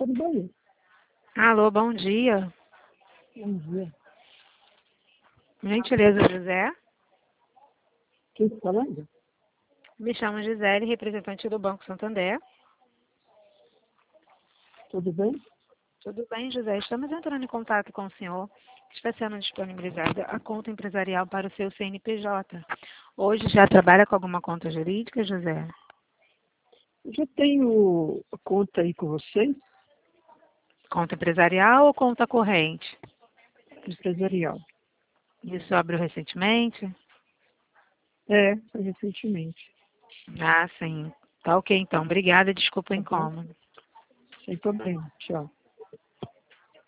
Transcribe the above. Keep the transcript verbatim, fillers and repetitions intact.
tudo bem? Alô, bom dia. Bom dia. Gentileza, José. Quem está falando? Me chamo Gisele, representante do Banco Santander. Tudo bem? Tudo bem, José? Estamos entrando em contato com o senhor. Está sendo disponibilizada a conta empresarial para o seu C N P J. Hoje já trabalha com alguma conta jurídica, José? Eu já tenho a conta aí com vocês, Conta empresarial ou conta corrente? empresarial. Isso abriu recentemente? É, foi recentemente. Ah, sim. Tá ok, então. Obrigada, desculpa o Tá bom? incômodo. Sem problema. Tchau.